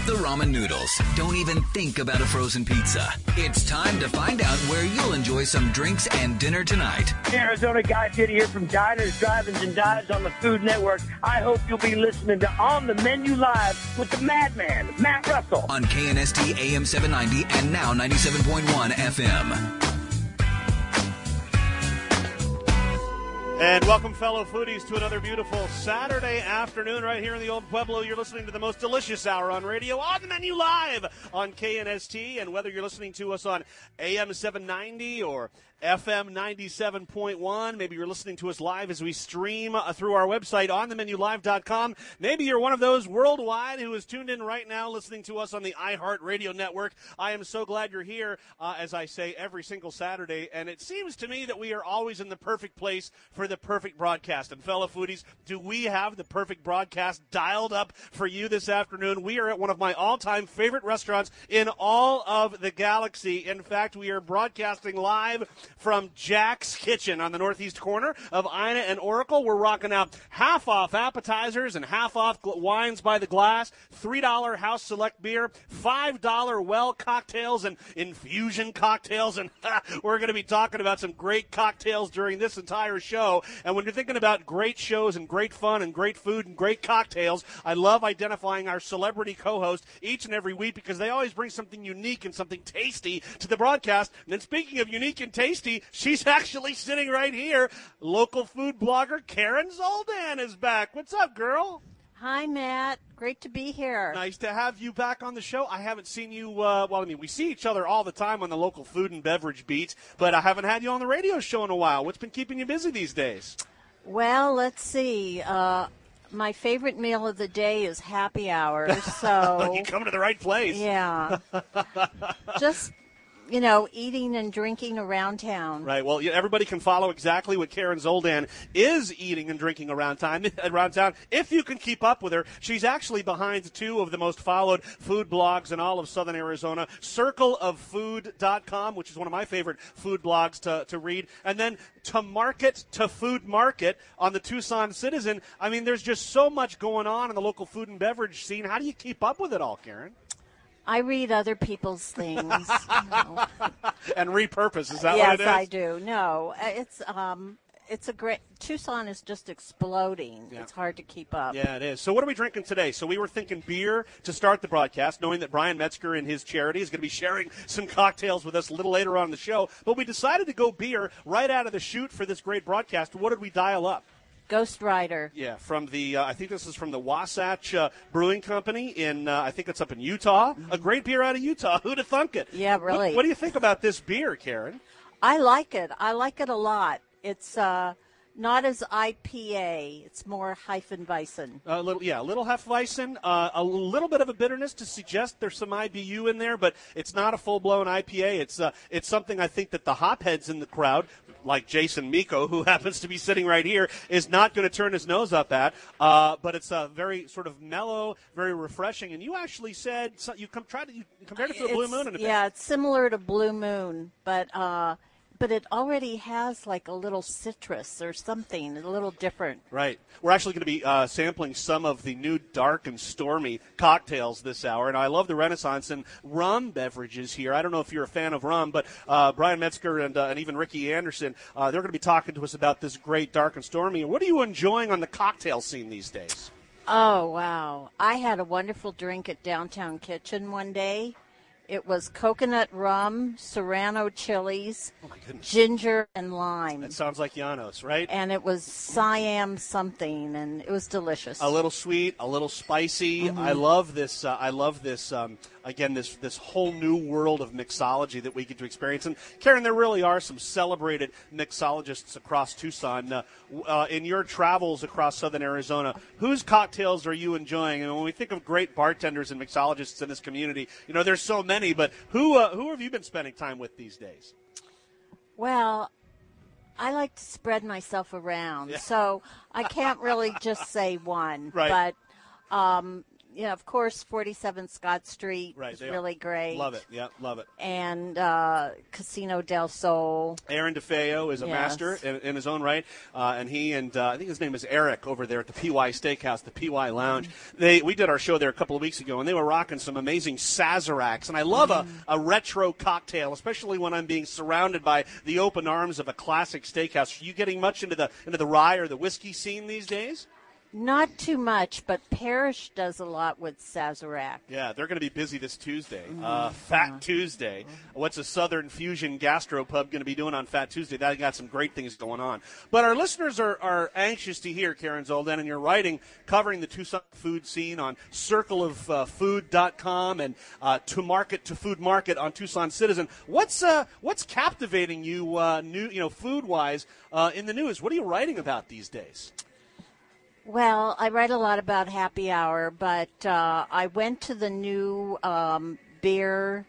the ramen noodles. Don't even think about a frozen pizza. It's time to find out where you'll enjoy some drinks and dinner tonight. Arizona Guy Fieri here from Diners, Drive-Ins, and Dives on the Food Network. I hope you'll be listening to On the Menu Live with the madman, Matt Russell. On KNST AM 790 and now 97.1 FM. And welcome, fellow foodies, to another beautiful Saturday afternoon right here in the Old Pueblo. You're listening to the most delicious hour on radio, On the Menu Live on KNST. And whether you're listening to us on AM 790 or FM 97.1. Maybe you're listening to us live as we stream through our website, onthemenulive.com. Maybe you're one of those worldwide who is tuned in right now listening to us on the iHeartRadio network. I am so glad you're here, as I say, every single Saturday. And it seems to me that we are always in the perfect place for the perfect broadcast. And fellow foodies, do we have the perfect broadcast dialed up for you this afternoon? We are at one of my all-time favorite restaurants in all of the galaxy. In fact, we are broadcasting live from Jack's Kitchen on the northeast corner of Ina and Oracle. We're rocking out half-off appetizers and half-off wines by the glass, $3 House Select beer, $5 Well cocktails and infusion cocktails, and we're going to be talking about some great cocktails during this entire show. And when you're thinking about great shows and great fun and great food and great cocktails, I love identifying our celebrity co-host each and every week because they always bring something unique and something tasty to the broadcast. And then speaking of unique and tasty, she's actually sitting right here. Local food blogger Karen Zoldan is back. What's up, girl? Hi, Matt. Great to be here. Nice to have you back on the show. I haven't seen you, we see each other all the time on the local food and beverage beat, but I haven't had you on the radio show in a while. What's been keeping you busy these days? Well, let's see. My favorite meal of the day is happy hour, so... You come to the right place. Yeah. Just... eating and drinking around town. Right. Well, everybody can follow exactly what Karen Zoldan is eating and drinking around town. If you can keep up with her, she's actually behind two of the most followed food blogs in all of Southern Arizona, circleoffood.com, which is one of my favorite food blogs to read, and then To Market to Food Market on the Tucson Citizen. I mean, there's just so much going on in the local food and beverage scene. How do you keep up with it all, Karen? I read other people's things. And repurpose, is that yes, what it is? Yes, I do. No, it's a great, Tucson is just exploding. Yeah. It's hard to keep up. Yeah, it is. So what are we drinking today? So we were thinking beer to start the broadcast, knowing that Brian Metzger and his charity is going to be sharing some cocktails with us a little later on in the show. But we decided to go beer right out of the chute for this great broadcast. What did we dial up? Ghost Rider. Yeah, from the I think this is from the Wasatch Brewing Company in I think it's up in Utah. Mm-hmm. A great beer out of Utah. Who'd have thunk it? Yeah, really. What do you think about this beer, Karen? I like it. I like it a lot. It's not as IPA. It's more Hefeweizen. A little Hefeweizen. A little bit of a bitterness to suggest there's some IBU in there, but it's not a full-blown IPA. It's something I think that the hopheads in the crowd, like Jason Miko, who happens to be sitting right here, is not going to turn his nose up at. But it's a very sort of mellow, very refreshing. And you actually said you compared it to the Blue Moon in a bit. Yeah, it's similar to Blue Moon, but it already has like a little citrus or something, a little different. Right. We're actually going to be sampling some of the new dark and stormy cocktails this hour, and I love the Renaissance and rum beverages here. I don't know if you're a fan of rum, but Brian Metzger and even Ricky Anderson, they're going to be talking to us about this great dark and stormy. What are you enjoying on the cocktail scene these days? Oh, wow. I had a wonderful drink at Downtown Kitchen one day. It was coconut rum, serrano chilies, ginger, and lime. That sounds like Llanos, right? And it was Siam something, and it was delicious. A little sweet, a little spicy. Mm-hmm. I love this. Again, this whole new world of mixology that we get to experience. And, Karen, there really are some celebrated mixologists across Tucson. In your travels across southern Arizona, whose cocktails are you enjoying? And when we think of great bartenders and mixologists in this community, there's so many, but who have you been spending time with these days? Well, I like to spread myself around, so I can't really just say one. Right. But Yeah, of course, 47 Scott Street is really great. Love it. Yeah, love it. And Casino del Sol. Aaron DeFeo is a master in his own right, and he and I think his name is Eric over there at the PY Steakhouse, the PY Lounge. We did our show there a couple of weeks ago, and they were rocking some amazing Sazeracs. And I love a retro cocktail, especially when I'm being surrounded by the open arms of a classic steakhouse. Are you getting much into the rye or the whiskey scene these days? Not too much, but Parrish does a lot with Sazerac. Yeah, they're going to be busy this Tuesday, Fat Tuesday. What's a Southern Fusion gastropub going to be doing on Fat Tuesday? That got some great things going on. But our listeners are anxious to hear, Karen Zoldan, and your writing covering the Tucson food scene on circleoffood.com and To Market to Food Market on Tucson Citizen. What's captivating you, food-wise in the news? What are you writing about these days? Well, I write a lot about happy hour, but I went to the new Bear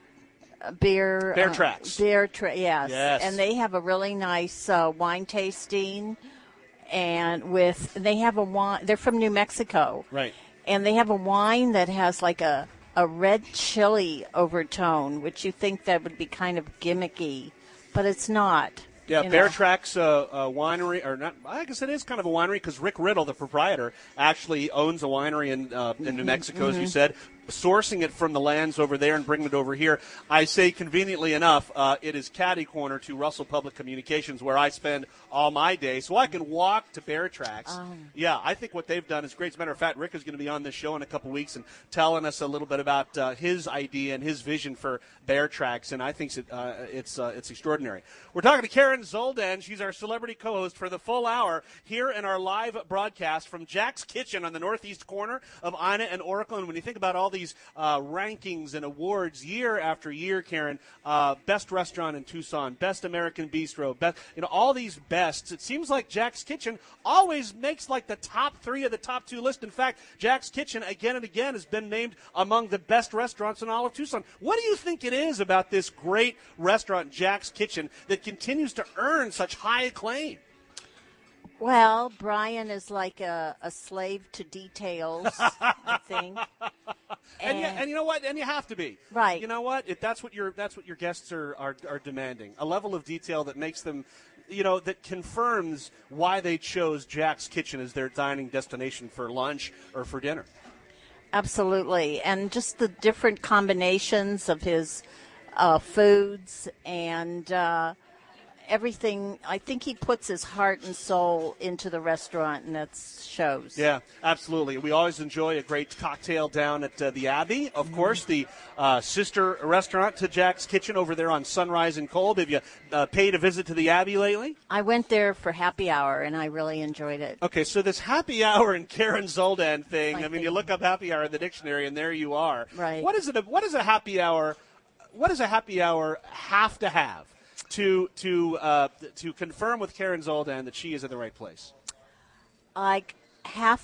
Tracks. Yes. And they have a really nice wine tasting, and they have a wine. They're from New Mexico, right? And they have a wine that has like a red chili overtone, which you think that would be kind of gimmicky, but it's not. Yeah, Bear Tracks winery, or not? I guess it is kind of a winery because Rick Riddle, the proprietor, actually owns a winery in New Mexico, as you said, sourcing it from the lands over there and bringing it over here. I say conveniently enough, it is catty corner to Russell Public Communications, where I spend all my day, so I can walk to Bear Tracks. Yeah, I think what they've done is great. As a matter of fact, Rick is going to be on this show in a couple weeks and telling us a little bit about his idea and his vision for Bear Tracks, and I think it's extraordinary. We're talking to Karen Zoldan. She's our celebrity co-host for the full hour here in our live broadcast from Jack's Kitchen on the northeast corner of Ina and Oracle. And when you think about all these rankings and awards year after year, Karen, best restaurant in Tucson, best American bistro, best, all these bests, it seems like Jack's Kitchen always makes like the top 3 of the top 2 list. In fact, Jack's Kitchen again and again has been named among the best restaurants in all of Tucson. What do you think it is about this great restaurant, Jack's Kitchen, that continues to earn such high acclaim? Well, Brian is like a slave to details, I think. And you know what? And you have to be. Right. You know what? That's what your guests are demanding. A level of detail that makes them, that confirms why they chose Jack's Kitchen as their dining destination for lunch or for dinner. Absolutely. And just the different combinations of his foods and everything. I think he puts his heart and soul into the restaurant, and that shows. Yeah, absolutely. We always enjoy a great cocktail down at the Abbey. Of course, the sister restaurant to Jack's Kitchen over there on Sunrise and Kolb. Have you paid a visit to the Abbey lately? I went there for happy hour, and I really enjoyed it. Okay, so this happy hour and Karen Zoldan thing, you look up happy hour in the dictionary, and there you are. Right. What is a happy hour? What does a happy hour have to have to confirm with Karen Zoldan that she is in the right place? Like half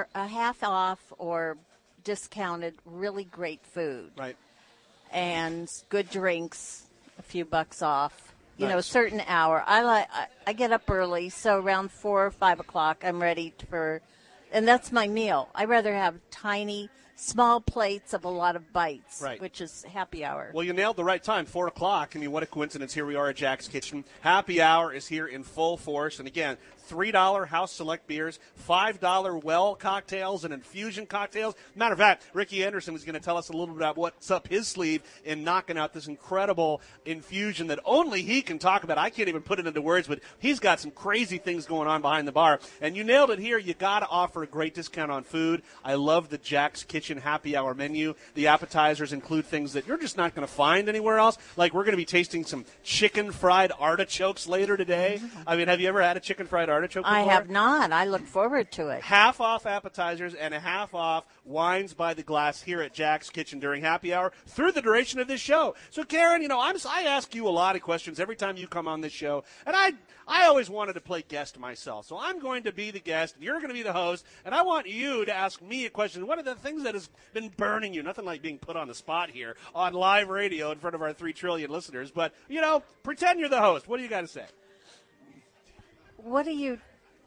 off or discounted, really great food. Right. And good drinks, a few bucks off. Nice. A certain hour. I get up early, so around 4 or 5 o'clock, I'm ready and that's my meal. I rather have tiny, small plates of a lot of bites, right, which is happy hour. Well, you nailed the right time, 4 o'clock. What a coincidence. Here we are at Jack's Kitchen. Happy hour is here in full force. And again, $3 house select beers, $5 well cocktails and infusion cocktails. Matter of fact, Ricky Anderson is going to tell us a little bit about what's up his sleeve in knocking out this incredible infusion that only he can talk about. I can't even put it into words, but he's got some crazy things going on behind the bar. And you nailed it here. You got to offer a great discount on food. I love the Jack's Kitchen happy hour menu. The appetizers include things that you're just not going to find anywhere else. Like we're going to be tasting some chicken fried artichokes later today. Have you ever had a chicken fried artichoke before? I have not. I look forward to it. Half off appetizers and a half off wines by the glass here at Jack's Kitchen during happy hour through the duration of this show. So, Karen, I ask you a lot of questions every time you come on this show, and I always wanted to play guest myself. So I'm going to be the guest, and you're going to be the host, and I want you to ask me a question. What are the things that has been burning you? Nothing like being put on the spot here on live radio in front of our 3 trillion listeners, but, pretend you're the host. What do you got to say? What do you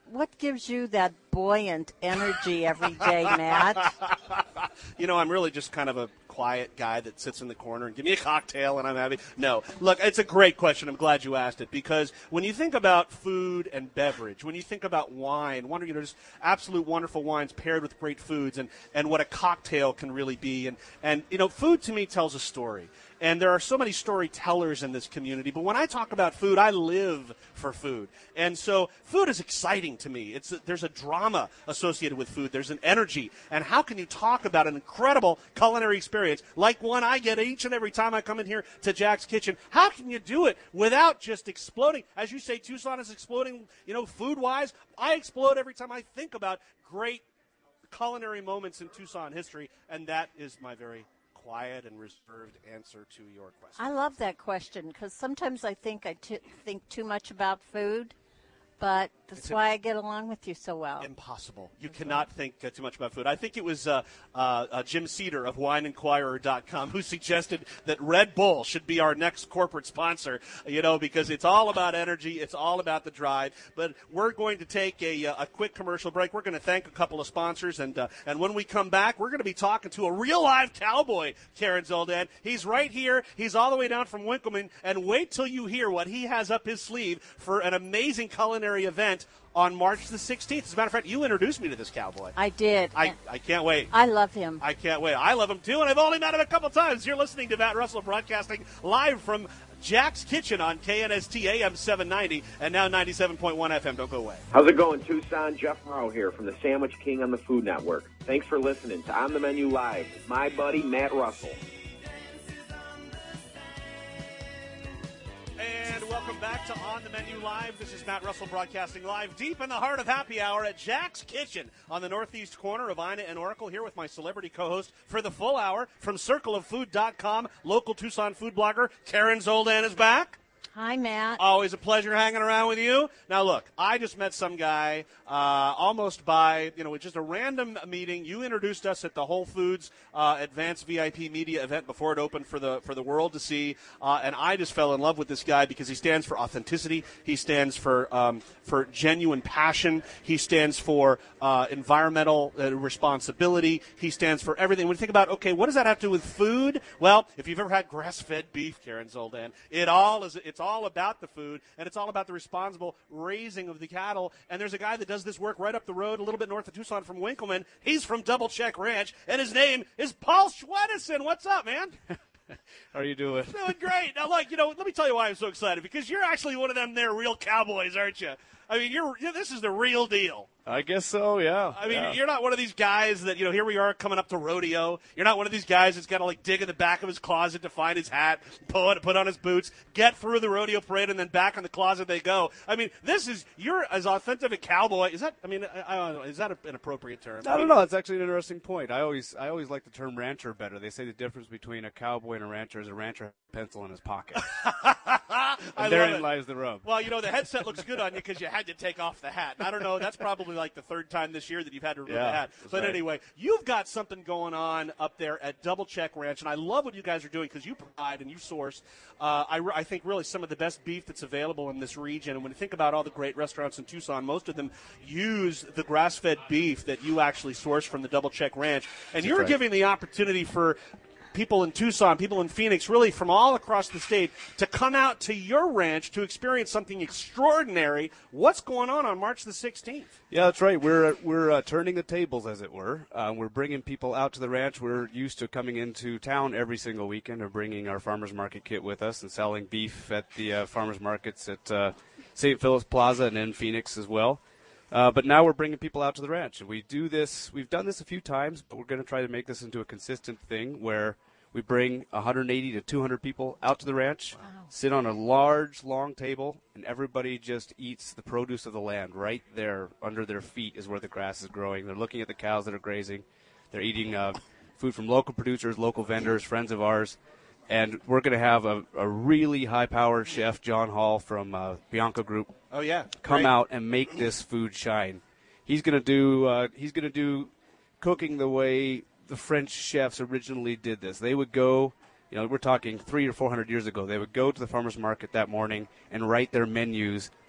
what gives you that buoyant energy every day, Matt? I'm really just kind of a quiet guy that sits in the corner and give me a cocktail and I'm happy. No, look, it's a great question. I'm glad you asked it, because when you think about food and beverage, when you think about wine, just absolute wonderful wines paired with great foods, and what a cocktail can really be. And food to me tells a story. And there are so many storytellers in this community. But when I talk about food, I live for food. And so food is exciting to me. There's a drama associated with food. There's an energy. And how can you talk about an incredible culinary experience like one I get each and every time I come in here to Jack's Kitchen? How can you do it without just exploding? As you say, Tucson is exploding, food-wise. I explode every time I think about great culinary moments in Tucson history. And that is my very quiet and reserved answer to your question. I love that question, because sometimes I think think too much about food, but that's why I get along with you so well. Impossible. You cannot think too much about food. I think it was Jim Cedar of WineInquirer.com who suggested that Red Bull should be our next corporate sponsor, because it's all about energy. It's all about the drive. But we're going to take a quick commercial break. We're going to thank a couple of sponsors. And when we come back, we're going to be talking to a real live cowboy, Karen Zoldan. He's right here. He's all the way down from Winkleman. And wait till you hear what he has up his sleeve for an amazing culinary event on March the 16th. As a matter of fact, you introduced me to this cowboy. I did. I can't wait. I love him. I can't wait. I love him, too, and I've only met him a couple times. You're listening to Matt Russell broadcasting live from Jack's Kitchen on KNST AM 790 and now 97.1 FM. Don't go away. How's it going, Tucson? Jeff Morrow here from the Sandwich King on the Food Network. Thanks for listening to On the Menu Live with my buddy Matt Russell. And welcome back to On the Menu Live. This is Matt Russell broadcasting live deep in the heart of happy hour at Jack's Kitchen on the northeast corner of Ina and Oracle, here with my celebrity co-host for the full hour from CircleOfFood.com, local Tucson food blogger Karen Zoldan is back. Hi, Matt. Always a pleasure hanging around with you. Now, look, I just met some guy almost by, just a random meeting. You introduced us at the Whole Foods Advanced VIP Media event before it opened for the world to see, and I just fell in love with this guy because he stands for authenticity. He stands for genuine passion. He stands for environmental responsibility. He stands for everything. When you think about, okay, what does that have to do with food? Well, if you've ever had grass-fed beef, Karen Zoldan, it's all about the food, and it's all about the responsible raising of the cattle. And there's a guy that does this work right up the road, a little bit north of Tucson from Winkleman. He's from Double Check Ranch, and his name is Paul Schwedison. What's up, man? How are you doing? Doing great. Now, let me tell you why I'm so excited, because you're actually one of them there real cowboys, aren't you? I mean, this is the real deal. I guess so, yeah. I mean, You're not one of these guys that, here we are coming up to rodeo. You're not one of these guys that's got to, dig in the back of his closet to find his hat, put on his boots, get through the rodeo parade, and then back in the closet they go. I mean, you're as authentic a cowboy. Is that, I don't know, is that an appropriate term? I don't know. It's actually an interesting point. I always like the term rancher better. They say the difference between a cowboy and a rancher is a rancher has a pencil in his pocket. And therein lies the rub. Well, the headset looks good on you because you had to take off the hat. And I don't know, that's probably like the third time this year that you've had to remove the hat. But right. Anyway, you've got something going on up there at Double Check Ranch, and I love what you guys are doing because you provide and you source, I think, really some of the best beef that's available in this region. And when you think about all the great restaurants in Tucson, most of them use the grass-fed beef that you actually source from the Double Check Ranch. And you're giving the opportunity for people in Tucson, people in Phoenix, really from all across the state, to come out to your ranch to experience something extraordinary. What's going on March the 16th? Yeah, that's right. We're turning the tables, as it were. We're bringing people out to the ranch. We're used to coming into town every single weekend or bringing our farmers market kit with us and selling beef at the farmers markets at St. Philip's Plaza and in Phoenix as well. But now we're bringing people out to the ranch. And we've done this a few times, but we're going to try to make this into a consistent thing where we bring 180 to 200 people out to the ranch, sit on a large, long table, and everybody just eats the produce of the land. Right there under their feet is where the grass is growing. They're looking at the cows that are grazing. They're eating food from local producers, local vendors, friends of ours. And we're going to have a really high-powered chef, John Hall from Bianco Group. Oh yeah, come out and make this food shine. He's going to do cooking the way the French chefs originally did this. They would go, we're talking 300 or 400 years ago. They would go to the farmers market that morning and write their menus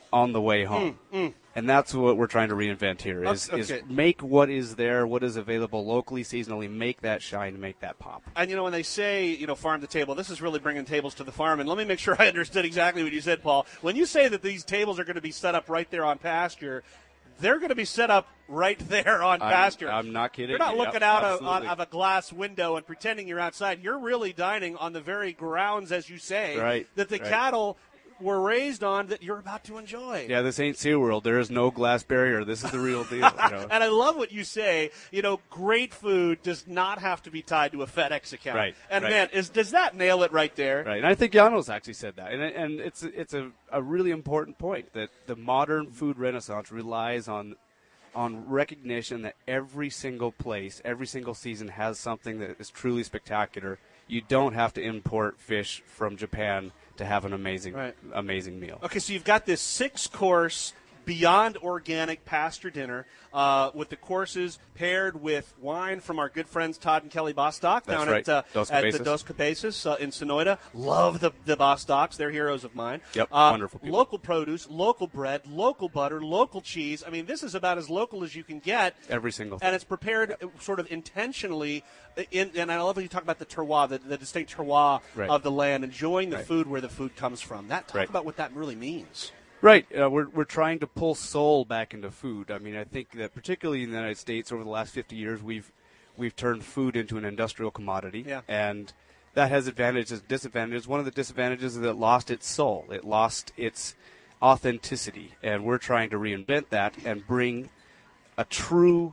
on the way home. And that's what we're trying to reinvent here is make what is there, what is available locally, seasonally, make that shine, make that pop. And, when they say, farm to table, this is really bringing tables to the farm. And let me make sure I understood exactly what you said, Paul. When you say that these tables are going to be set up right there on pasture, they're going to be set up right there on pasture. I'm not kidding. You're not looking out of a glass window and pretending you're outside. You're really dining on the very grounds, as you say, that the cattle were raised on that you're about to enjoy. Yeah, this ain't SeaWorld. There is no glass barrier. This is the real deal. And I love what you say. Great food does not have to be tied to a FedEx account. Right. And man, does that nail it right there? Right. And I think Janos actually said that. And it's a really important point that the modern food renaissance relies on recognition that every single place, every single season has something that is truly spectacular. You don't have to import fish from Japan to have an amazing meal. Okay, so you've got this 6-course Beyond Organic pasture dinner with the courses paired with wine from our good friends Todd and Kelly Bostock down at the Dos Cabezas in Sonoita. Love the Bostocks. They're heroes of mine. Yep, wonderful people. Local produce, local bread, local butter, local cheese. I mean, this is about as local as you can get. Every single thing. And it's prepared sort of intentionally. And I love when you talk about the terroir, the distinct terroir of the land, enjoying the food where the food comes from. Talk about what that really means. Right. We're trying to pull soul back into food. I mean, I think that particularly in the United States over the last 50 years, we've turned food into an industrial commodity. Yeah. And that has advantages and disadvantages. One of the disadvantages is that it lost its soul. It lost its authenticity. And we're trying to reinvent that and bring a true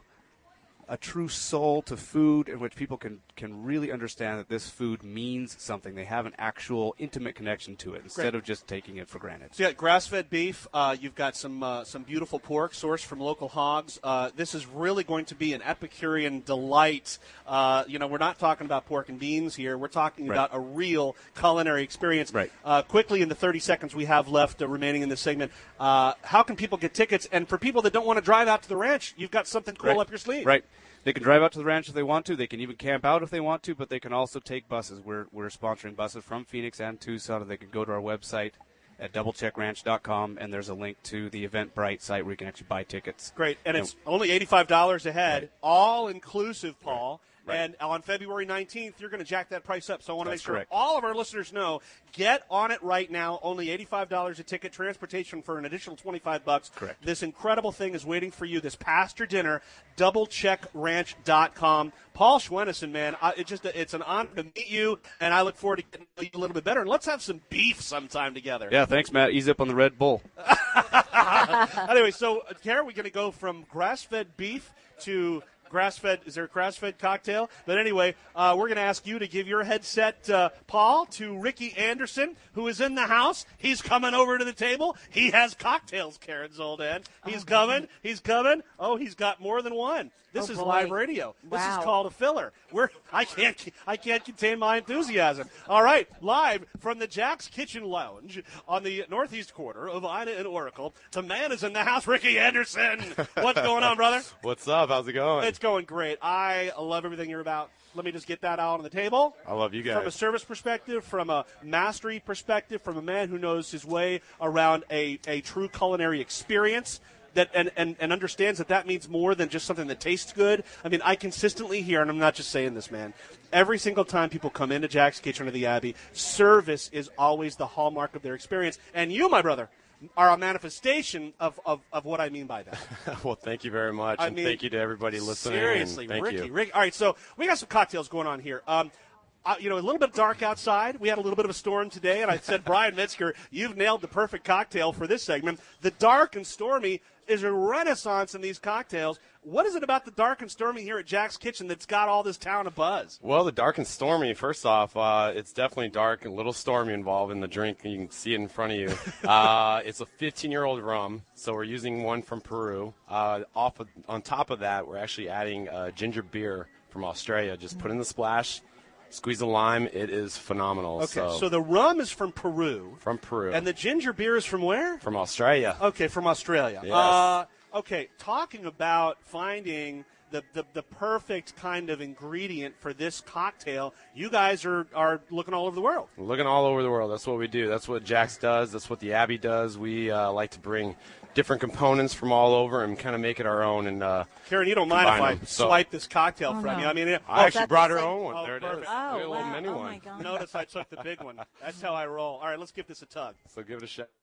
soul to food in which people can really understand that this food means something. They have an actual intimate connection to it instead of just taking it for granted. So you got grass-fed beef. You've got some beautiful pork sourced from local hogs. This is really going to be an Epicurean delight. We're not talking about pork and beans here. We're talking about a real culinary experience. Right. Quickly, in the 30 seconds we have left remaining in this segment, how can people get tickets? And for people that don't want to drive out to the ranch, you've got something cool up your sleeve. Right. They can drive out to the ranch if they want to. They can even camp out if they want to, but they can also take buses. We're sponsoring buses from Phoenix and Tucson, and they can go to our website at doublecheckranch.com, and there's a link to the Eventbrite site where you can actually buy tickets. Great, and it's only $85 a head, all inclusive, Paul. Right. And on February 19th, you're going to jack that price up. So I want to make sure correct. all of our listeners know, get on it right now. Only $85 a ticket, transportation for an additional $25. Correct. This incredible thing is waiting for you, this pasture dinner, doublecheckranch.com. Paul Schwenneson, man, it's an honor to meet you, and I look forward to getting to know you a little bit better. And let's have some beef sometime together. Yeah, thanks, Matt. Ease up on the Red Bull. Anyway, so, Kara, we're going to go from grass-fed beef to grass-fed. Is there a grass-fed cocktail? But anyway, we're going to ask you to give your headset, Paul, to Ricky Anderson, who is in the house. He's coming over to the table. He has cocktails, Karen Zoldan. He's coming. He's coming. Oh, he's got more than one. This is live radio. Wow. This is called a filler. I can't contain my enthusiasm. All right, live from the Jack's Kitchen Lounge on the northeast corner of Ina and Oracle. The man is in the house, Ricky Anderson. What's going on, brother? What's up? How's it going? It's going great. I love everything you're about. Let me just get that out on the table. I love you guys. From a service perspective, from a mastery perspective, from a man who knows his way around a true culinary experience. And understands that means more than just something that tastes good. I mean, I consistently hear, and I'm not just saying this, man, every single time people come into Jack's Kitchen or the Abbey, service is always the hallmark of their experience. And you, my brother, are a manifestation of what I mean by that. Well, thank you very much, and thank you to everybody listening. Seriously, thank Ricky. you. All right, so we got some cocktails going on here. A little bit dark outside. We had a little bit of a storm today, and I said, Brian Metzger, you've nailed the perfect cocktail for this segment. The dark and stormy is a renaissance in these cocktails. What is it about the dark and stormy here at Jack's Kitchen that's got all this town abuzz? Well, the dark and stormy, first off, it's definitely dark and a little stormy involved in the drink. You can see it in front of you. It's a 15-year-old rum, so we're using one from Peru. On top of that, we're actually adding ginger beer from Australia. Just put in the splash. Squeeze a lime. It is phenomenal. Okay, so the rum is from Peru. From Peru. And the ginger beer is from where? From Australia. Okay, from Australia. Yes. Okay, talking about finding the perfect kind of ingredient for this cocktail, you guys are looking all over the world. We're looking all over the world. That's what we do. That's what Jack's does. That's what the Abbey does. We like to bring different components from all over and kind of make it our own. And Karen, you don't mind if I them. swipe this cocktail from no. you? I mean, I actually brought her the own one. Oh, There it perfect. is. Oh, A little wow. mini Oh, one. my God. notice I took the big one. That's how I roll. All right, let's give this a tug. So give it a shot.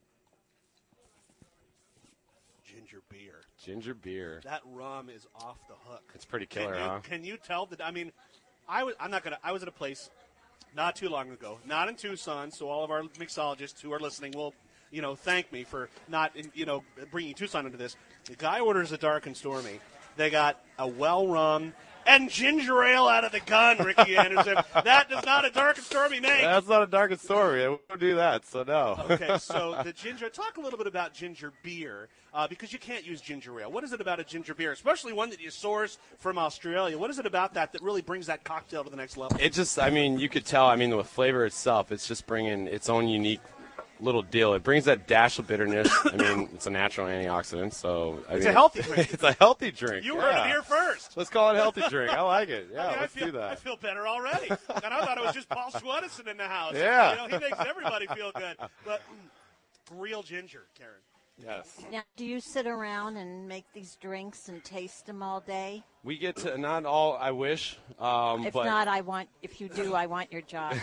Ginger beer. Ginger beer. That rum is off the hook. It's pretty killer, huh? Can you tell that? I mean, I was at a place not too long ago, not in Tucson. So all of our mixologists who are listening will, thank me for not, bringing Tucson into this. The guy orders a dark and stormy. They got a well rum and ginger ale out of the gun, Ricky Anderson. That is not a dark and stormy name. That's not a dark and story. We don't do that, so no. Okay, so the ginger. Talk a little bit about ginger beer, because you can't use ginger ale. What is it about a ginger beer, especially one that you source from Australia? What is it about that really brings that cocktail to the next level? It just, you could tell, the flavor itself, it's just bringing its own unique little deal. It brings that dash of bitterness. It's a natural antioxidant, so It's a healthy drink. It's a healthy drink. You heard it here first. Let's call it a healthy drink. I like it. Yeah, I let's do I that. feel better already. And I thought it was just Paul Schwedison in the house. Yeah. He makes everybody feel good. But real ginger, Karen. Yes. Now, do you sit around and make these drinks and taste them all day? We get to, not all, I wish. If but not, if you do, I want your job.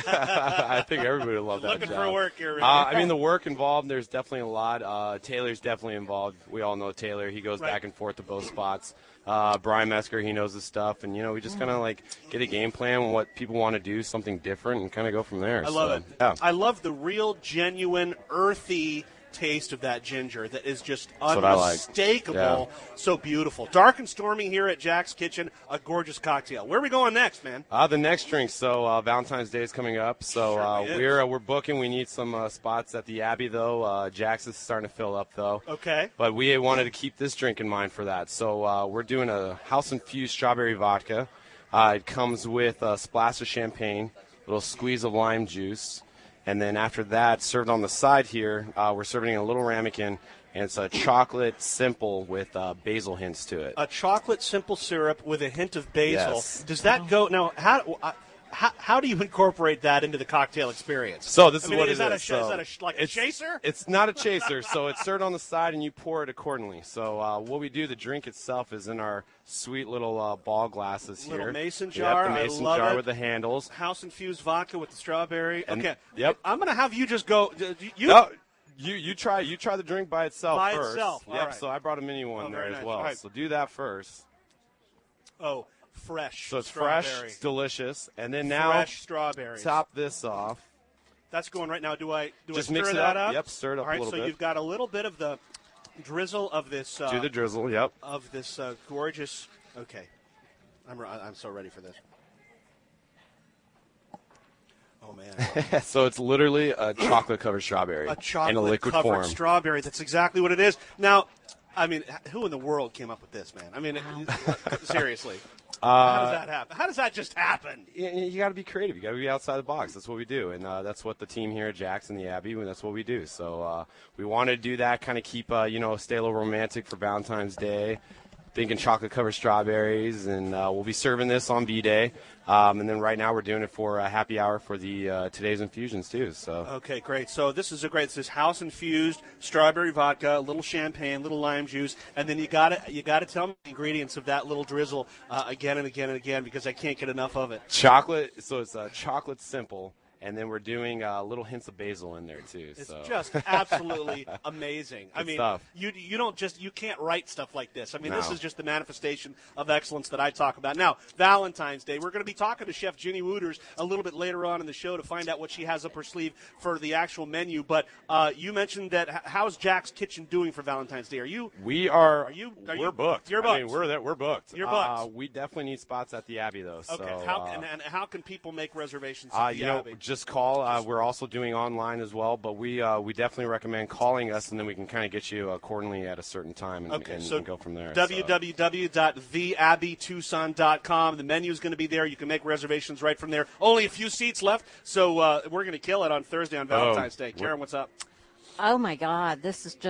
I think everybody would love that Looking job. for work here, Ricky. The work involved, there's definitely a lot. Taylor's definitely involved. We all know Taylor. He goes Right. back and forth to both spots. Brian Mesker, he knows his stuff. And, we just kind of, get a game plan on what people want to do, something different, and kind of go from there. I love it. Yeah. I love the real, genuine, earthy taste of that ginger that is just what I like. unmistakable. Yeah. So beautiful. Dark and stormy here at Jack's Kitchen, a gorgeous cocktail. Where are we going next, man? The next drink. So Valentine's Day is coming up. So Certainly is. we're booking. We need some spots at the Abbey, though. Jack's is starting to fill up, though. Okay. But we wanted to keep this drink in mind for that. So we're doing a house-infused strawberry vodka. It comes with a splash of champagne, a little squeeze of lime juice. And then after that, served on the side here, we're serving a little ramekin, and it's a chocolate simple with basil hints to it. A chocolate simple syrup with a hint of basil. Yes. Does that go now? How do you incorporate that into the cocktail experience? So this is what is it that is. So a chaser? It's not a chaser, so it's served on the side, and you pour it accordingly. So what we do, the drink itself is in our sweet little ball glasses here. Little mason jar. Yep, the mason I love jar it. with the handles. House infused vodka with the strawberry. And- Okay. yep. I'm gonna have you just go. You. No, you try the drink by itself By first. itself, all Yep. right. So I brought a mini one Oh, there very as nice. well. All right. So do that first. Oh, fresh. So it's strawberry. fresh, it's delicious, and then now Fresh strawberries. top this off. That's going right now. Do I Just stir mix it that up. up? Yep, stir it up All right, a little so bit. you've got a little bit of the drizzle of this. Do the drizzle. Yep. Of this gorgeous. Okay, I'm so ready for this. Oh man, So it's literally a chocolate-covered strawberry a chocolate in a liquid covered form. strawberry. That's exactly what it is. Now, who in the world came up with this, man? Seriously. How does that happen? How does that just happen? You got to be creative. You got to be outside the box. That's what we do, and that's what the team here at Jack's and the Abbey. And that's what we do. So we wanted to do that, kind of keep stay a little romantic for Valentine's Day. Thinking chocolate covered strawberries, and we'll be serving this on B-Day. And then right now we're doing it for a happy hour for the today's infusions too. So Okay, great. So this is house infused strawberry vodka, a little champagne, a little lime juice, and then you gotta tell me the ingredients of that little drizzle again and again and again, because I can't get enough of it. chocolate. So it's a chocolate simple. And then we're doing little hints of basil in there too. It's So. just absolutely amazing. Good stuff. You can't write stuff like this. This No. is just the manifestation of excellence that I talk about. Now, Valentine's Day, we're going to be talking to Chef Ginny Wooters a little bit later on in the show to find out what she has up her sleeve for the actual menu. But you mentioned that how's Jack's Kitchen doing for Valentine's Day? We're booked. You're booked. We're booked. You're booked. We definitely need spots at the Abbey though. Okay. So, And how can people make reservations at the Abbey? just call. We're also doing online as well, but we definitely recommend calling us, and then we can kind of get you accordingly at a certain time and, and go from there. www.theabbeytucson.com. The menu is going to be there. You can make reservations right from there. Only a few seats left, so we're going to kill it on Thursday on Valentine's Day. Karen, what's up? Oh, my God. This is just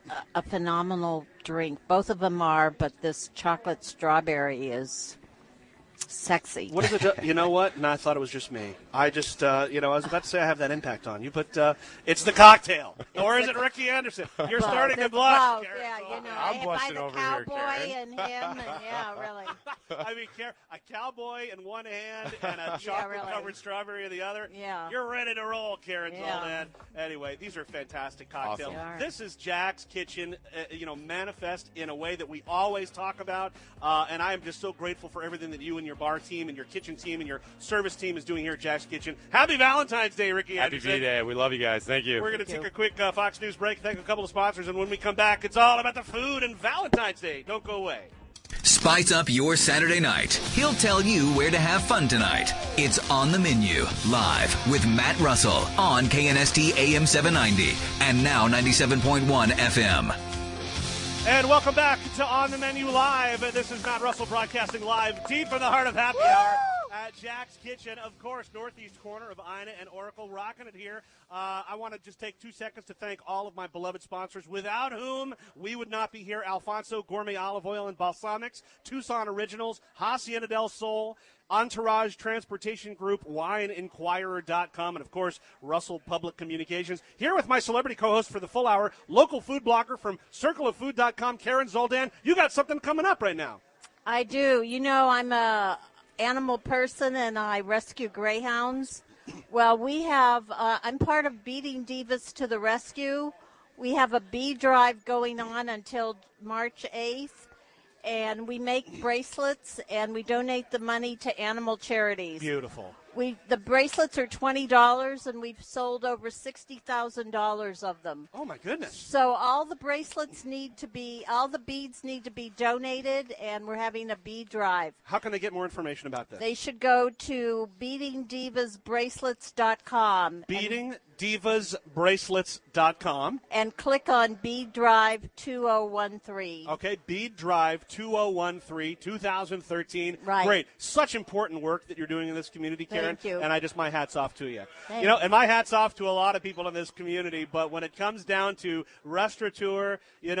a phenomenal drink. Both of them are, but this chocolate strawberry is sexy. What is it? You know what? No, I thought it was just me. I just, I was about to say I have that impact on you, but it's the cocktail. Or is it Ricky Anderson? You're starting to blush. Karen. Yeah, I'm blushing by the over here, cowboy Karen. and him, and yeah, really. I mean, a cowboy in one hand and a chocolate-covered strawberry in the other. Yeah. You're ready to roll, Karen Yeah. Zoldan. Anyway, these are fantastic cocktails. Awesome. This is Jack's Kitchen, manifest in a way that we always talk about, and I am just so grateful for everything that you and your bar team and your kitchen team and your service team is doing here at Jack's Kitchen. Happy Valentine's Day, Ricky Happy Anderson. V-Day. We love you guys. Thank you. We're going to take a quick Fox News break, thank a couple of sponsors, and when we come back, it's all about the food and Valentine's Day. Don't go away. Spice up your Saturday night. He'll tell you where to have fun tonight. It's On the Menu, live with Matt Russell on KNST AM 790 and now 97.1 FM. And welcome back to On the Menu Live. This is Matt Russell broadcasting live deep in the heart of happy hour at Jack's Kitchen, of course, northeast corner of Ina and Oracle, rocking it here. I want to just take 2 seconds to thank all of my beloved sponsors, without whom we would not be here. Alfonso Gourmet Olive Oil and Balsamics, Tucson Originals, Hacienda del Sol, Entourage Transportation Group, WineInquirer.com, and, of course, Russell Public Communications. Here with my celebrity co-host for the full hour, local food blogger from CircleOfFood.com, Karen Zoldan. You got something coming up right now. I do. I'm a animal person, and I rescue greyhounds. Well, we have, I'm part of Beating Divas to the Rescue. We have a bee drive going on until March 8th. And we make bracelets, and we donate the money to animal charities. Beautiful. The bracelets are $20, and we've sold over $60,000 of them. Oh, my goodness. So all the all the beads need to be donated, and we're having a bead drive. How can they get more information about this? They should go to beatingdivasbracelets.com. Beatingdivasbracelets.com. And click on Bead Drive 2013. Okay, Bead Drive 2013, 2013. Right. Great. Such important work that you're doing in this community, Karen. Thank you. And my hat's off to you. Thanks. And my hat's off to a lot of people in this community, but when it comes down to restaurateur,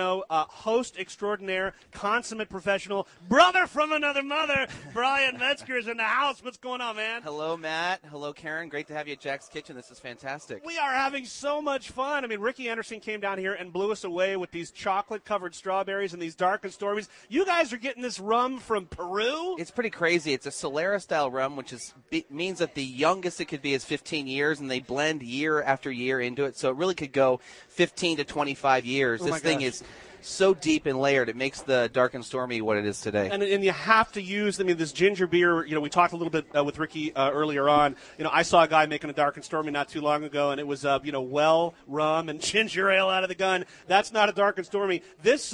host extraordinaire, consummate professional, brother from another mother, Brian Metzger is in the house. What's going on, man? Hello, Matt. Hello, Karen. Great to have you at Jack's Kitchen. This is fantastic. We are having so much fun. I mean, Ricky Anderson came down here and blew us away with these chocolate-covered strawberries and these dark and stormies. You guys are getting this rum from Peru? It's pretty crazy. It's a Solera-style rum, which means that the youngest it could be is 15 years, and they blend year after year into it. So it really could go 15 to 25 years. This thing is so deep and layered. It makes the dark and stormy what it is today. And you have to use, this ginger beer, we talked a little bit with Ricky earlier on. I saw a guy making a dark and stormy not too long ago, and it was, well rum and ginger ale out of the gun. That's not a dark and stormy. This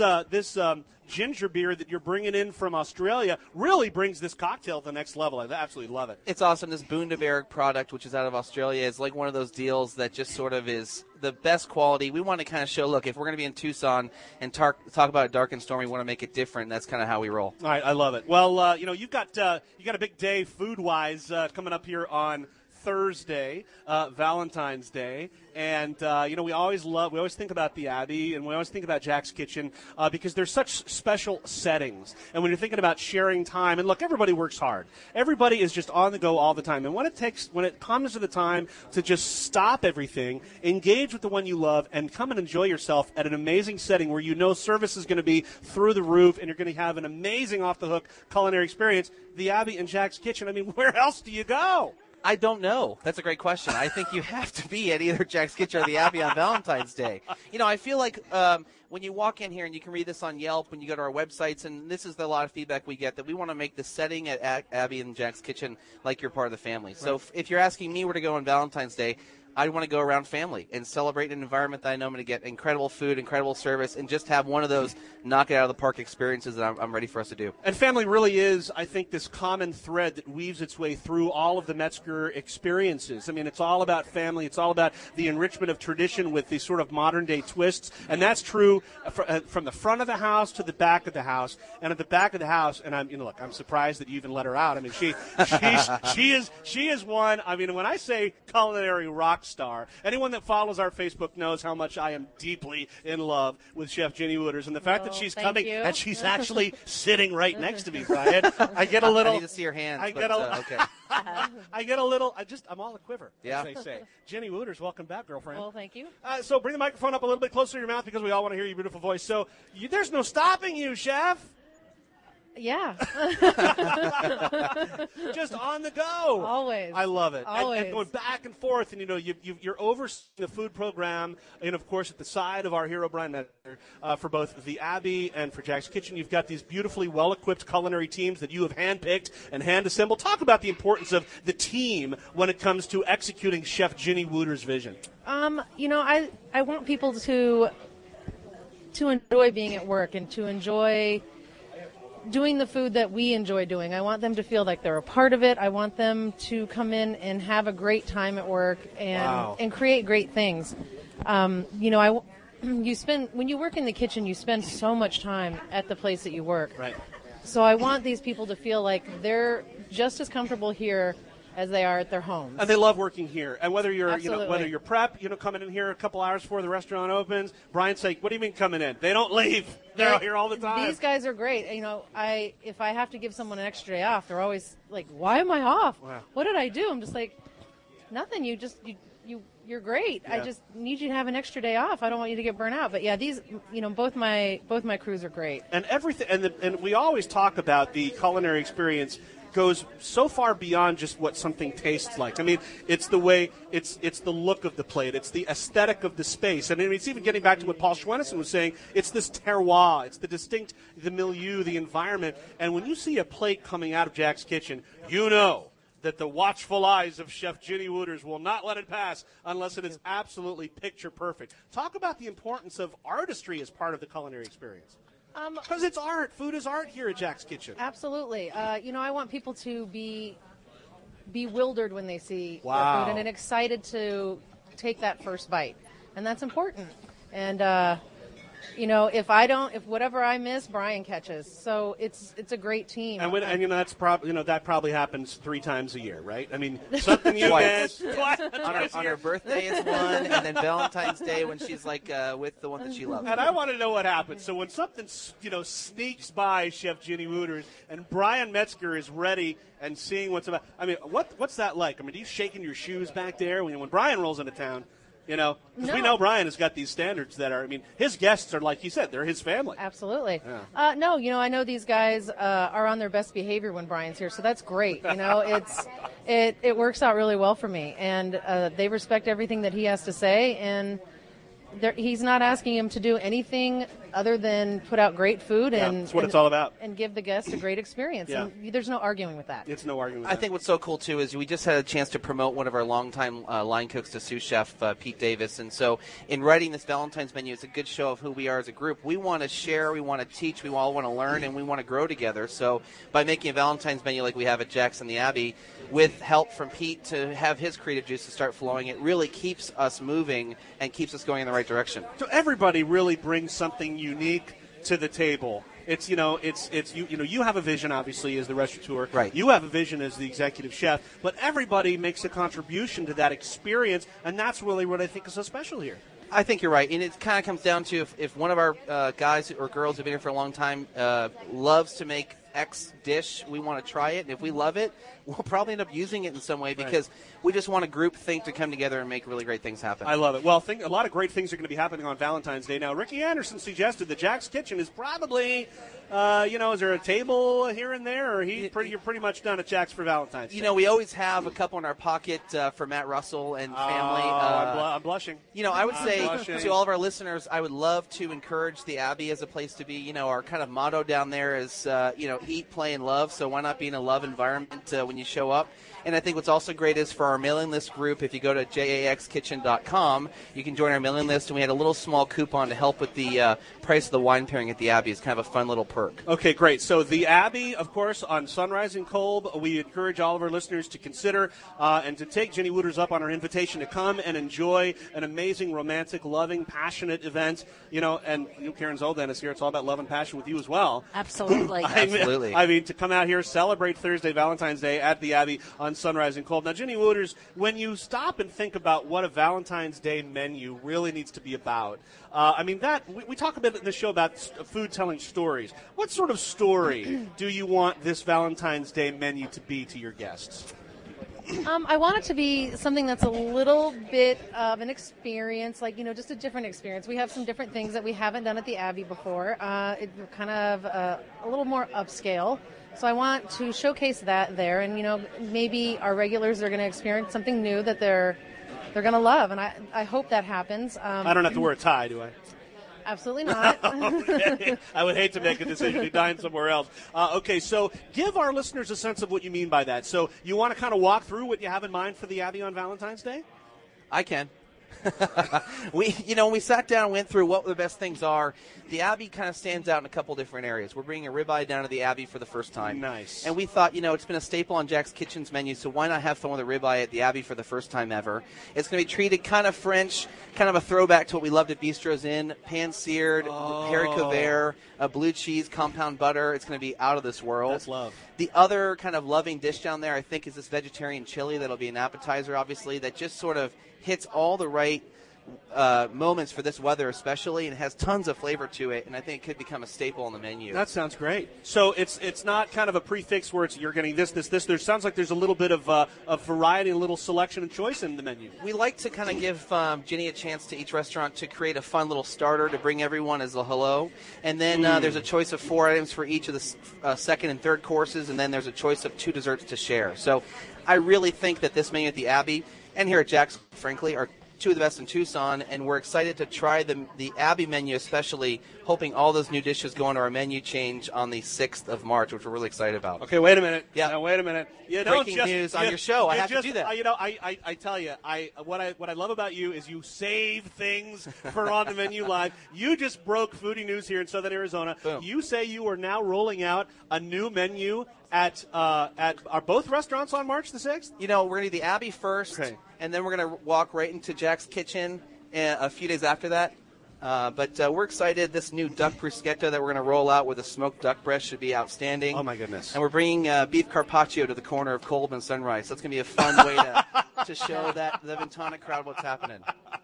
ginger beer that you're bringing in from Australia really brings this cocktail to the next level. I absolutely love it. It's awesome. This Bundaberg product, which is out of Australia, is like one of those deals that just sort of is the best quality. We want to kind of show, look, if we're going to be in Tucson and talk about dark and stormy, we want to make it different. That's kind of how we roll. All right, I love it. Well, you've got a big day food-wise coming up here on Thursday, Valentine's Day, and we always think about the Abbey, and we always think about Jack's Kitchen because there's such special settings. And when you're thinking about sharing time, and look, everybody works hard. Everybody is just on the go all the time. And when it comes to the time to just stop everything, engage with the one you love, and come and enjoy yourself at an amazing setting where service is going to be through the roof, and you're going to have an amazing off-the-hook culinary experience, the Abbey and Jack's Kitchen. I mean, where else do you go? I don't know. That's a great question. I think you have to be at either Jack's Kitchen or the Abbey on Valentine's Day. I feel like when you walk in here, and you can read this on Yelp when you go to our websites, and this is a lot of feedback we get, that we want to make the setting at Abbey and Jack's Kitchen like you're part of the family. Right. So if you're asking me where to go on Valentine's Day, I want to go around family and celebrate an environment that I know I'm going to get incredible food, incredible service, and just have one of those knock it out of the park experiences that I'm ready for us to do. And family really is, I think, this common thread that weaves its way through all of the Metzger experiences. I mean, it's all about family. It's all about the enrichment of tradition with these sort of modern-day twists. And that's true from the front of the house to the back of the house. And at the back of the house, and I'm surprised that you even let her out. I mean, she is one. I mean, when I say culinary rock star. Anyone that follows our Facebook knows how much I am deeply in love with Chef Ginny Wooters, and the fact that she's coming and she's actually sitting right next to me, Brian. I get a little. I need to see your hands. Okay. I get a little. I'm all a quiver. Yeah. As they say. Ginny Wooters, welcome back, girlfriend. Well, thank you. So bring the microphone up a little bit closer to your mouth because we all want to hear your beautiful voice. So there's no stopping you, Chef. Yeah. Just on the go. Always. I love it. Always. And going back and forth, and you're overseeing the food program, and of course at the side of our hero Brian Metzger for both the Abbey and for Jack's Kitchen, you've got these beautifully well-equipped culinary teams that you have handpicked and hand-assembled. Talk about the importance of the team when it comes to executing Chef Ginny Wooters' vision. I want people to enjoy being at work and to enjoy doing the food that we enjoy doing. I want them to feel like they're a part of it. I want them to come in and have a great time at work and create great things. When you work in the kitchen, you spend so much time at the place that you work. Right. So I want these people to feel like they're just as comfortable here as they are at their homes. And they love working here. And whether you're Absolutely. prep, coming in here a couple hours before the restaurant opens, Brian's like, what do you mean coming in? They don't leave. They're out here all the time. These guys are great. If I have to give someone an extra day off, they're always like, why am I off? Wow. What did I do? I'm just like, nothing. You're great. Yeah. I just need you to have an extra day off. I don't want you to get burnt out. But yeah, these, both my crews are great. And everything, and we always talk about the culinary experience goes so far beyond just what something tastes like. I mean, it's the way, it's the look of the plate, it's the aesthetic of the space, and it's even getting back to what Paul Schwennessen was saying. It's this terroir, it's the milieu, the environment. And when you see a plate coming out of Jack's Kitchen, you know that the watchful eyes of Chef Ginny Wooters will not let it pass unless it is absolutely picture perfect. Talk about the importance of artistry as part of the culinary experience. Because it's art. Food is art here at Jack's Kitchen. Absolutely. I want people to be bewildered when they see Wow. their food and excited to take that first bite. And that's important. And, if whatever I miss, Brian catches. So it's a great team. And that's probably that probably happens 3 times a year, right? I mean, something you miss twice on her birthday is one, and then Valentine's Day when she's like with the one that she loves. And I want to know what happens. So when something sneaks by Chef Ginny Wooters and Brian Metzger is ready and seeing what's about. I mean, what's that like? I mean, are you shaking your shoes back there when Brian rolls into town? Because we know Brian has got these standards that are, his guests are, like you said, they're his family. Absolutely. Yeah. I know these guys are on their best behavior when Brian's here, so that's great. It works out really well for me, and they respect everything that he has to say, and he's not asking him to do anything other than put out great food and that's what it's all about. And give the guests a great experience. Yeah. And there's no arguing with that. It's no arguing with I that. think what's so cool, too, is we just had a chance to promote one of our longtime line cooks to sous chef, Pete Davis. And so in writing this Valentine's menu, it's a good show of who we are as a group. We want to share, we want to teach, we all want to learn, and we want to grow together. So by making a Valentine's menu like we have at Jack's and the Abbey, with help from Pete to have his creative juices start flowing, it really keeps us moving and keeps us going in the right direction. So everybody really brings something unique to the table. It's you have a vision, obviously, as the restaurateur. Right. You have a vision as the executive chef, but everybody makes a contribution to that experience, and that's really what I think is so special here. I think you're right, and it kind of comes down to if one of our guys or girls who've been here for a long time loves to make X dish, we want to try it, and if we love it, we'll probably end up using it in some way because we just want a group think to come together and make really great things happen. I love it. Well, a lot of great things are going to be happening on Valentine's Day. Now, Ricky Anderson suggested that Jack's Kitchen is probably, is there a table here and there, or you're pretty much done at Jack's for Valentine's Day? We always have a couple in our pocket for Matt Russell and family. I'm blushing. I would say to all of our listeners, I would love to encourage the Abbey as a place to be. Our kind of motto down there is, eat, play, and love. So why not be in a love environment when you show up? And I think what's also great is for our mailing list group, if you go to jaxkitchen.com, you can join our mailing list. And we had a little small coupon to help with the price of the wine pairing at the Abbey. It's kind of a fun little perk. Okay, great. So the Abbey, of course, on Sunrise in Kolb, we encourage all of our listeners to consider and to take Jenny Wooters up on her invitation to come and enjoy an amazing, romantic, loving, passionate event. And Karen Zoldan is here. It's all about love and passion with you as well. Absolutely. Absolutely. I mean, to come out here, celebrate Thursday, Valentine's Day at the Abbey on Sunrise in Kolb. Now, Jenny Wooters, when you stop and think about what a Valentine's Day menu really needs to be about, we talk a bit in the show about food telling stories. What sort of story do you want this Valentine's Day menu to be to your guests? I want it to be something that's a little bit of an experience, just a different experience. We have some different things that we haven't done at the Abbey before. It's kind of a little more upscale. So I want to showcase that there, and maybe our regulars are going to experience something new that they're going to love, and I hope that happens. I don't have to wear a tie, do I? Absolutely not. Okay. I would hate to make a decision to dine somewhere else. Okay, so give our listeners a sense of what you mean by that. So you want to kind of walk through what you have in mind for the Abbey on Valentine's Day? I can. When we sat down and went through what the best things are, the Abbey kind of stands out in a couple different areas. We're bringing a ribeye down to the Abbey for the first time. Nice. And we thought, it's been a staple on Jack's Kitchen's menu, so why not have fun with a ribeye at the Abbey for the first time ever? It's going to be treated kind of French, kind of a throwback to what we loved at Bistro's Inn, pan-seared, haricot vert, blue cheese, compound butter. It's going to be out of this world. That's love. The other kind of loving dish down there, I think, is this vegetarian chili that'll be an appetizer, obviously, that just sort of hits all the right moments for this weather especially, and it has tons of flavor to it, and I think it could become a staple on the menu. That sounds great. So it's not kind of a prefix where you're getting this. There sounds like there's a little bit of variety, a little selection and choice in the menu. We like to kind of give Ginny a chance to each restaurant to create a fun little starter to bring everyone as a hello, and then there's a choice of 4 items for each of the second and third courses, and then there's a choice of 2 desserts to share. So I really think that this menu at the Abbey and here at Jack's, frankly, are 2 of the best in Tucson, and we're excited to try the Abbey menu, especially hoping all those new dishes go into our menu change on the 6th of March, which we're really excited about. Okay, wait a minute. Yeah. Now, wait a minute. Breaking news on your show. I have to do that. I tell you, what I love about you is you save things for On the Menu Live. You just broke foodie news here in Southern Arizona. Boom. You say you are now rolling out a new menu at are both restaurants on March the 6th? We're going to do the Abbey first, okay, and then we're going to walk right into Jack's Kitchen a few days after that. But we're excited. This new duck bruschetta that we're going to roll out with a smoked duck breast should be outstanding. Oh, my goodness. And we're bringing beef carpaccio to the corner of Kolb and Sunrise. So it's going to be a fun way to show the Ventana crowd what's happening.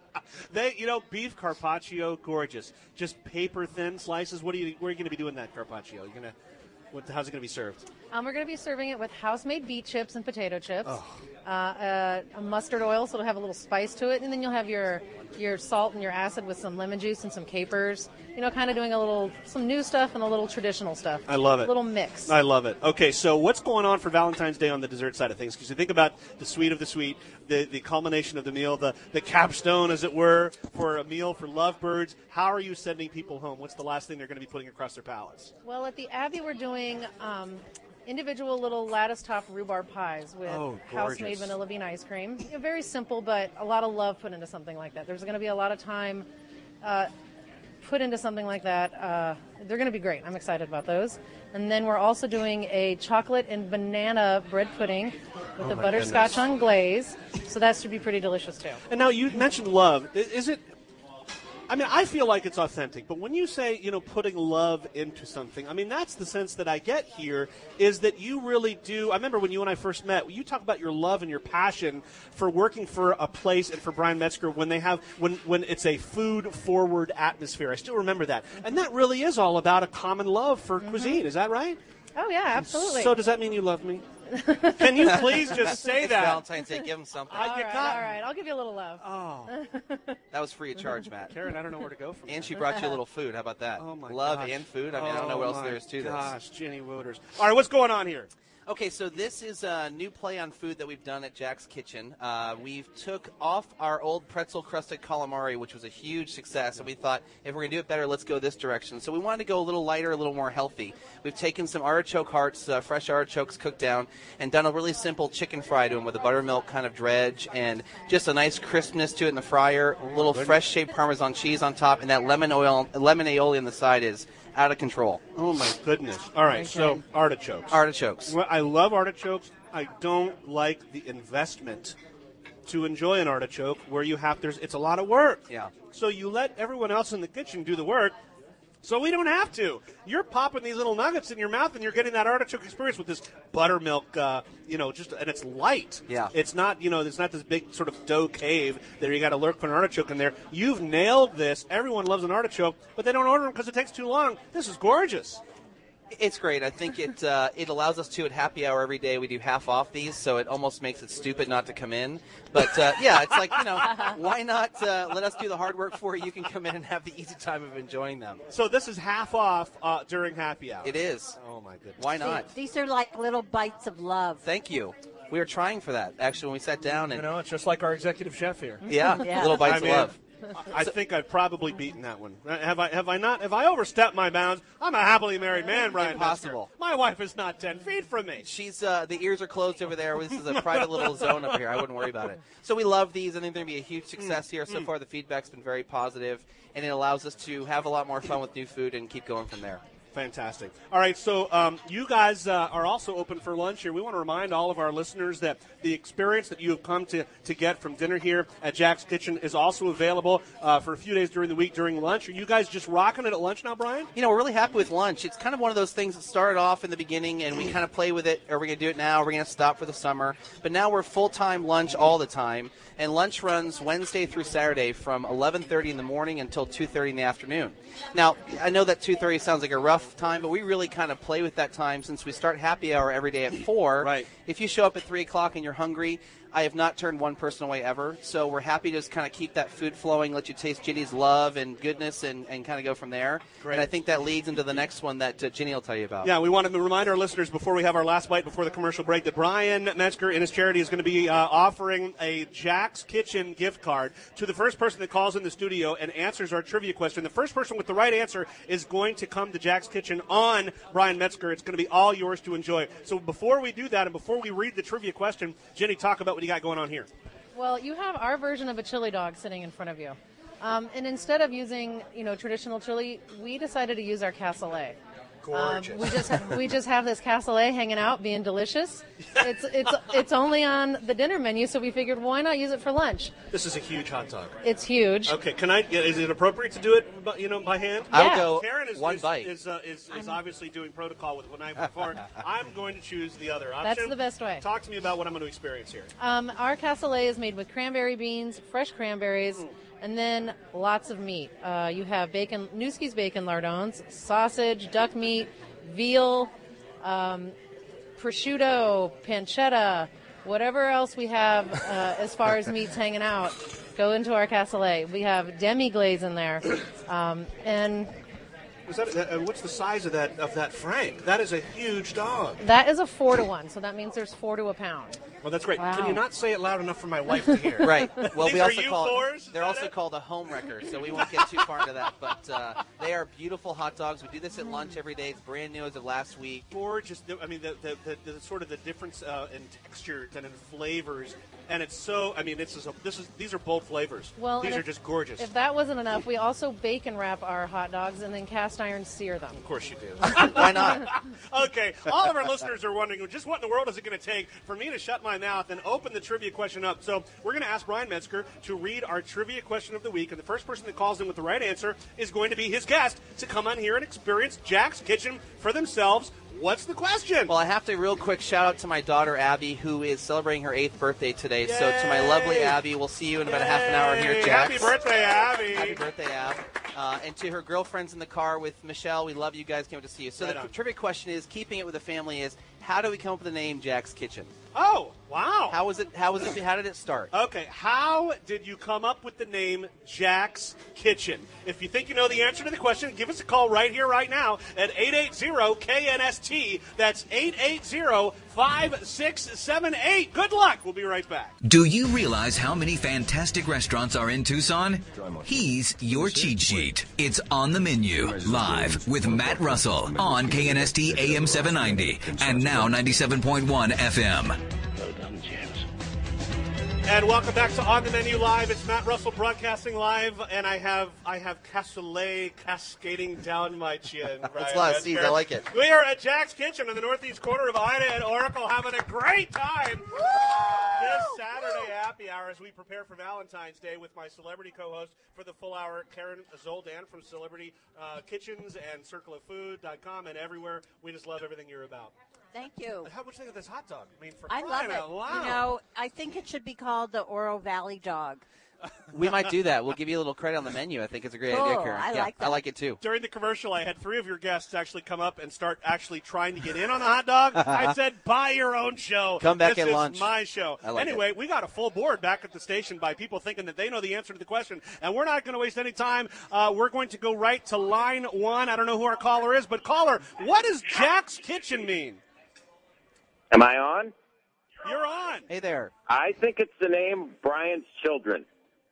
Beef carpaccio, gorgeous. Just paper thin slices. Where are you going to be doing that carpaccio? How's it going to be served? We're going to be serving it with house-made beet chips and potato chips, a mustard oil, so it'll have a little spice to it, and then you'll have your salt and your acid with some lemon juice and some capers. Kind of doing some new stuff and a little traditional stuff. I love it. A little mix. I love it. Okay, so what's going on for Valentine's Day on the dessert side of things? Because you think about the sweet of the sweet, the culmination of the meal, the capstone, as it were, for a meal for lovebirds. How are you sending people home? What's the last thing they're going to be putting across their palates? Well, at the Abbey, we're doing individual little lattice-top rhubarb pies with house-made vanilla bean ice cream. Very simple, but a lot of love put into something like that. There's going to be a lot of time put into something like that. They're going to be great. I'm excited about those. And then we're also doing a chocolate and banana bread pudding with a butterscotch on glaze. So that should be pretty delicious, too. And now you mentioned love. Is it... I feel like it's authentic, but when you say, putting love into something, that's the sense that I get here, is that you really do. I remember when you and I first met, you talk about your love and your passion for working for a place and for Brian Metzger when it's a food-forward atmosphere. I still remember that. And that really is all about a common love for cuisine. Is that right? Oh, yeah, absolutely. So does that mean you love me? Can you please just say that? Valentine's Day, give him something. All right, I'll give you a little love. Oh. That was free of charge, Matt. Karen, I don't know where to go from And she brought you a little food. How about that? Oh, my love gosh. and food. I don't know what else there is to this. Gosh, Jenny Wooters. All right, what's going on here? Okay, so this is a new play on food that we've done at Jack's Kitchen. We've took off our old pretzel-crusted calamari, which was a huge success, and we thought, if we're going to do it better, let's go this direction. So we wanted to go a little lighter, a little more healthy. We've taken some artichoke hearts, fresh artichokes cooked down, and done a really simple chicken fry to them with a buttermilk kind of dredge and just a nice crispness to it in the fryer, a little fresh-shaved Parmesan cheese on top, and that lemon aioli on the side is out of control. Oh, my goodness. All right, so artichokes. Artichokes. Well, I love artichokes. I don't like the investment to enjoy an artichoke where it's a lot of work. Yeah. So you let everyone else in the kitchen do the work. So we don't have to. You're popping these little nuggets in your mouth, and you're getting that artichoke experience with this buttermilk, and it's light. Yeah. It's not, it's not this big sort of dough cave that you got to lurk for an artichoke in there. You've nailed this. Everyone loves an artichoke, but they don't order them because it takes too long. This is gorgeous. It's great. I think it allows us to, at happy hour every day, we do half off these, so it almost makes it stupid not to come in. But, it's like, why not let us do the hard work for you? You can come in and have the easy time of enjoying them. So this is half off during happy hour. It is. Oh, my goodness. Why not? These are like little bites of love. Thank you. We were trying for that, actually, when we sat down. And it's just like our executive chef here. Yeah, little bites of love. I think I've probably beaten that one. Have I not? Have I overstepped my bounds? I'm a happily married man, Brian. Impossible. Metzger. My wife is not 10 feet from me. She's the ears are closed over there. This is a private little zone up here. I wouldn't worry about it. So we love these. I think they're going to be a huge success here. So far, the feedback's been very positive, and it allows us to have a lot more fun with new food and keep going from there. Fantastic. All right, so you guys are also open for lunch here. We want to remind all of our listeners that the experience that you have come to get from dinner here at Jack's Kitchen is also available for a few days during the week during lunch. Are you guys just rocking it at lunch now, Brian? We're really happy with lunch. It's kind of one of those things that started off in the beginning, and we kind of play with it. Are we going to do it now? Are we going to stop for the summer? But now we're full-time lunch all the time, and lunch runs Wednesday through Saturday from 11:30 in the morning until 2:30 in the afternoon. Now, I know that 2:30 sounds like a rough time, but we really kind of play with that time since we start happy hour every day at 4. Right. If you show up at 3 o'clock and you're hungry, I have not turned one person away ever. So we're happy to just kind of keep that food flowing, let you taste Ginny's love and goodness, and kind of go from there. Great. And I think that leads into the next one that Ginny will tell you about. Yeah, we wanted to remind our listeners before we have our last bite before the commercial break that Brian Metzger and his charity is going to be offering a Jack's Kitchen gift card to the first person that calls in the studio and answers our trivia question. The first person with the right answer is going to come to Jack's Kitchen on Brian Metzger. It's going to be all yours to enjoy. So before we do that and before we read the trivia question, Ginny, talk about what you got going on here. Well, you have our version of a chili dog sitting in front of you. And instead of using, traditional chili, we decided to use our cassoulet. Gorgeous. We just have this cassoulet hanging out, being delicious. It's only on the dinner menu, so we figured why not use it for lunch? This is a huge hot dog. It's huge. Okay, is it appropriate to do it, by hand? I would go Karen one bite. Is obviously doing protocol with one knife before. I'm going to choose the other option. That's the best way. Talk to me about what I'm going to experience here. Our cassoulet is made with cranberry beans, fresh cranberries, and then lots of meat. You have bacon, Nueske's bacon lardons, sausage, duck meat, veal, prosciutto, pancetta, whatever else we have as far as meats hanging out, go into our cassoulet. We have demi-glaze in there, and what's the size of that Frank? That is a huge dog. that is a 4-to-1, so that means there's 4 to a pound. Well, that's great. Wow. Can you not say it loud enough for my wife to hear? Right. Well, These we are also call U4s? they're also called a home wrecker, so we won't get too far into that. But they are beautiful hot dogs. We do this at lunch every day. It's brand new as of last week. Gorgeous. I mean, the sort of the difference in textures and in flavors, and it's so. I mean, these are bold flavors. Well, these and are just gorgeous. If that wasn't enough, we also bacon wrap our hot dogs and then cast iron sear them. Of course you do. Why not? Okay, all of our listeners are wondering, just what in the world is it going to take for me to shut my mouth and open the trivia question up? So we're going to ask Brian Metzger to read our trivia question of the week, and the first person that calls in with the right answer is going to be his guest to come on here and experience Jack's Kitchen for themselves. What's the question? Well, I have to real quick shout out to my daughter, Abby, who is celebrating her 8th birthday today. Yay! So to my lovely Abby, we'll see you in about a half an hour here at Jack's. Happy birthday, Abby. Happy birthday, Ab. And to her girlfriends in the car with Michelle, we love you guys. Can't wait to see you. So the trivia question is, keeping it with the family, is how do we come up with the name Jack's Kitchen? Oh, wow. How did it start? Okay, how did you come up with the name Jack's Kitchen? If you think you know the answer to the question, give us a call right here, right now at 880-KNST. That's 880-5678. Good luck. We'll be right back. Do you realize how many fantastic restaurants are in Tucson? He's your cheat sheet. It's On the Menu, live with Matt Russell on KNST AM 790 and now 97.1 FM. Well done, James. And welcome back to On the Menu Live. It's Matt Russell broadcasting live, and I have cassoulet cascading down my chin. That's a lot of C's. I like it. We are at Jack's Kitchen in the northeast corner of Ida and Oracle, having a great time this Saturday happy hour as we prepare for Valentine's Day with my celebrity co-host for the full hour, Karen Zoldan from Celebrity Kitchens and CircleOfFood.com and everywhere. We just love everything you're about. Thank you. How much do you think of this hot dog? I mean, for I love crying it. out loud. You know, I think it should be called the Oro Valley Dog. We might do that. We'll give you a little credit on the menu. I think it's a great idea, Karen. I like that. I like it too. During the commercial, I had 3 of your guests actually come up and start actually trying to get in on the hot dog. I said, buy your own show. Come back this at is lunch. my show. Anyway, we got a full board back at the station by people thinking that they know the answer to the question, and we're not going to waste any time. We're going to go right to line 1. I don't know who our caller is, but caller, what does Jack's Kitchen mean? Am I on? You're on. Hey there. I think it's the name Brian's Children.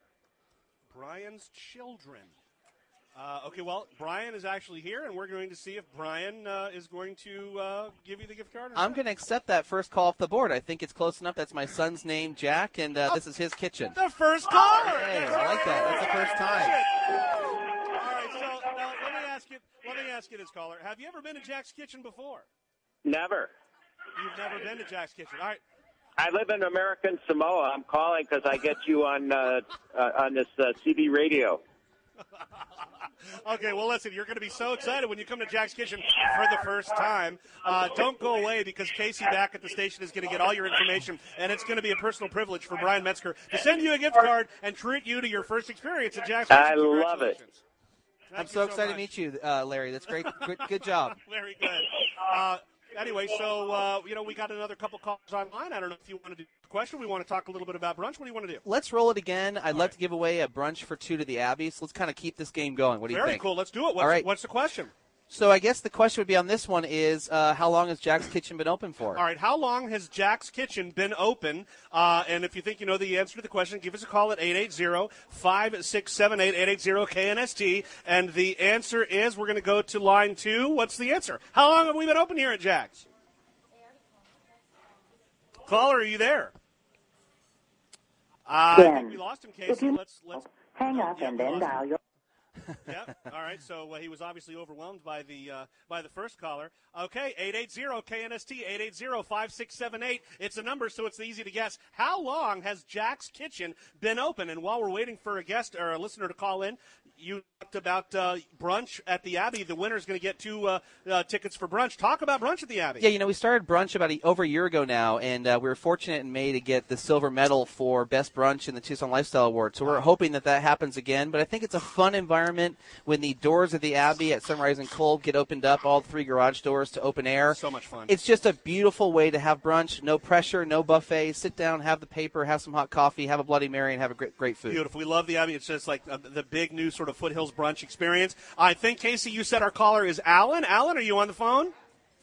Brian's Children. Okay, well, Brian is actually here, and we're going to see if Brian is going to give you the gift card. I'm going to accept that first call off the board. I think it's close enough. That's my son's name, Jack, and this is his kitchen. The first caller. Hey, I like that. That's the first time. All right, so now let me ask you this, caller. Have you ever been to Jack's Kitchen before? Never. You've never been to Jack's Kitchen. All right. I live in American Samoa. I'm calling because I get you on this CB radio. Okay, well, listen, you're going to be so excited when you come to Jack's Kitchen for the first time. Don't go away because Casey back at the station is going to get all your information, and it's going to be a personal privilege for Brian Metzger to send you a gift card and treat you to your first experience at Jack's Kitchen. I love it. I'm so excited to meet you, Larry. That's great. Good job. Very good. Anyway, so, we got another couple calls online. I don't know if you want to do a question. We want to talk a little bit about brunch. What do you want to do? Let's roll it again. I'd love to give away a brunch for 2 to the Abbey, so let's kind of keep this game going. What do you think? Very cool. Let's do it. All right. What's the question? So I guess the question would be on this one is how long has Jack's Kitchen been open for? All right, how long has Jack's Kitchen been open? And if you think you know the answer to the question, give us a call at 880-567-8880-KNST. And the answer is we're going to go to line 2. What's the answer? How long have we been open here at Jack's? Caller, are you there? I think we lost him, Casey. Let's hang up and then dial your. Yeah. All right. So he was obviously overwhelmed by the first caller. Okay. 880-KNST 880-5678. It's a number, so it's easy to guess. How long has Jack's Kitchen been open? And while we're waiting for a guest or a listener to call in, you talked about brunch at the Abbey. The winner's going to get 2 tickets for brunch. Talk about brunch at the Abbey. Yeah, we started brunch about over a year ago now, and we were fortunate in May to get the silver medal for Best Brunch in the Tucson Lifestyle Award. So we're hoping that happens again. But I think it's a fun environment when the doors of the Abbey at Sunrise and Cold get opened up, all 3 garage doors to open air. So much fun. It's just a beautiful way to have brunch. No pressure, no buffet. Sit down, have the paper, have some hot coffee, have a Bloody Mary, and have a great food. Beautiful. We love the Abbey. It's just like the big new sort of Foothills brunch experience. I think, Casey, you said our caller is Alan. Alan, are you on the phone?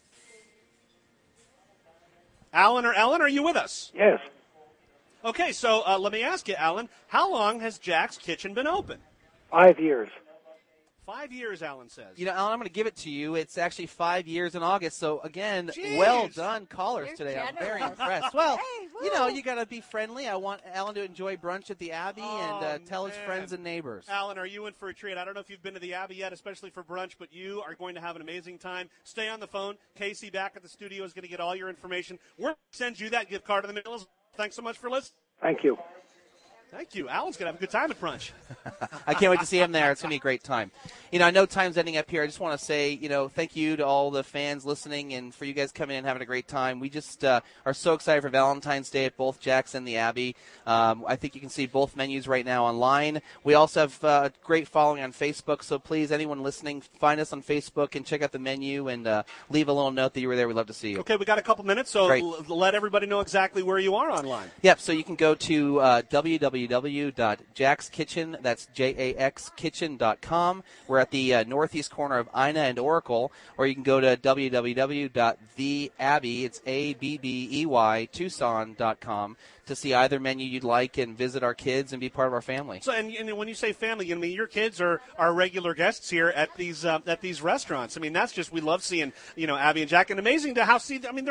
Alan or Ellen, are you with us? Yes. Okay, so let me ask you, Alan, how long has Jack's Kitchen been open? 5 years. 5 years, Alan says. Alan, I'm going to give it to you. It's actually 5 years in August. So, again, Jeez. Well done, callers You're today. generous. I'm very impressed. Well, Hey, you got to be friendly. I want Alan to enjoy brunch at the Abbey and tell his friends and neighbors. Alan, are you in for a treat? I don't know if you've been to the Abbey yet, especially for brunch, but you are going to have an amazing time. Stay on the phone. Casey back at the studio is going to get all your information. We're going to send you that gift card in the middle. Thanks so much for listening. Thank you. Thank you. Alan's going to have a good time at brunch. I can't wait to see him there. It's going to be a great time. I know time's ending up here. I just want to say, thank you to all the fans listening and for you guys coming in and having a great time. We just are so excited for Valentine's Day at both Jack's and the Abbey. I think you can see both menus right now online. We also have a great following on Facebook, so please, anyone listening, find us on Facebook and check out the menu and leave a little note that you were there. We'd love to see you. Okay, we got a couple minutes, so let everybody know exactly where you are online. Yep, so you can go to www.jackskitchen, that's JAXkitchen.com. We're at the northeast corner of Ina and Oracle, or you can go to www.theabbey, it's ABBEY, Tucson.com, to see either menu you'd like and visit our kids and be part of our family. So, and when you say family, I mean, your kids are regular guests here at these restaurants. I mean, that's just, we love seeing, Abby and Jack, and amazing to how they're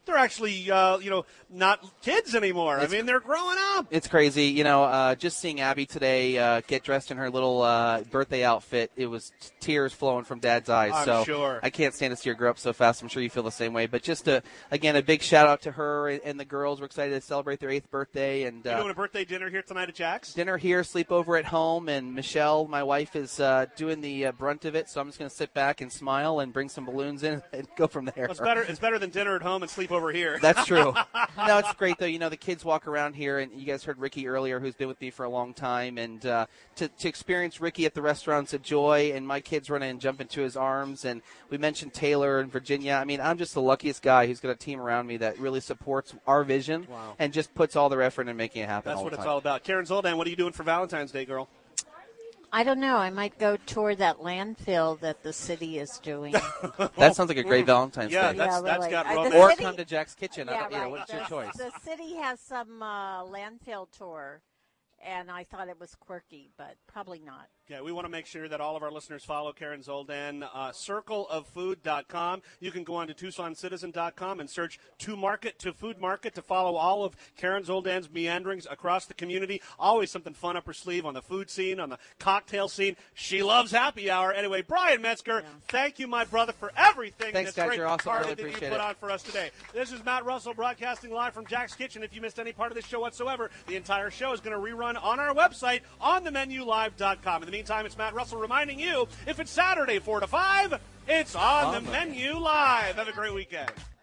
they're actually, not kids anymore. I mean, they're growing up. It's crazy. Just seeing Abby today get dressed in her little birthday outfit, it was tears flowing from Dad's eyes. I'm sure. I can't stand to see her grow up so fast. I'm sure you feel the same way. But just, again, a big shout-out to her and the girls. We're excited to celebrate their 8th birthday. And You're doing a birthday dinner here tonight at Jack's? Dinner here, sleepover at home, and Michelle, my wife, is doing the brunt of it, so I'm just going to sit back and smile and bring some balloons in and go from there. Well, it's better than dinner at home and sleep over here. That's true. No, it's great, though. The kids walk around here, and you guys heard Ricky earlier, who's been with me for a long time, and to experience Ricky at the restaurant's a joy, and my kids run in and jump into his arms, and we mentioned Taylor and Virginia. I mean, I'm just the luckiest guy who's got a team around me that really supports our vision and just puts all their effort in making it happen. That's all what the time. it's all about. Karen Zoldan, what are you doing for Valentine's Day, girl? I don't know. I might go tour that landfill that the city is doing. That sounds like a great Valentine's Yeah, Day. that's really. got The romance. Or city- come to Jack's Kitchen. Yeah, right. What's your choice? The city has some landfill tour, and I thought it was quirky, but probably not. Yeah, we want to make sure that all of our listeners follow Karen Zoldan. Circleoffood.com. You can go on to TucsonCitizen.com and search To Market, To Food Market to follow all of Karen Zoldan's meanderings across the community. Always something fun up her sleeve on the food scene, on the cocktail scene. She loves happy hour. Anyway, Brian Metzger, thank you, my brother, for everything. Thanks, That's guys. great You're awesome. party Really that you appreciate put it. on for us today. This is Matt Russell broadcasting live from Jack's Kitchen. If you missed any part of this show whatsoever, the entire show is going to rerun on our website, onthemenulive.com. In the meantime, it's Matt Russell reminding you, if it's Saturday 4 to 5, it's on the Menu Live. Have a great weekend.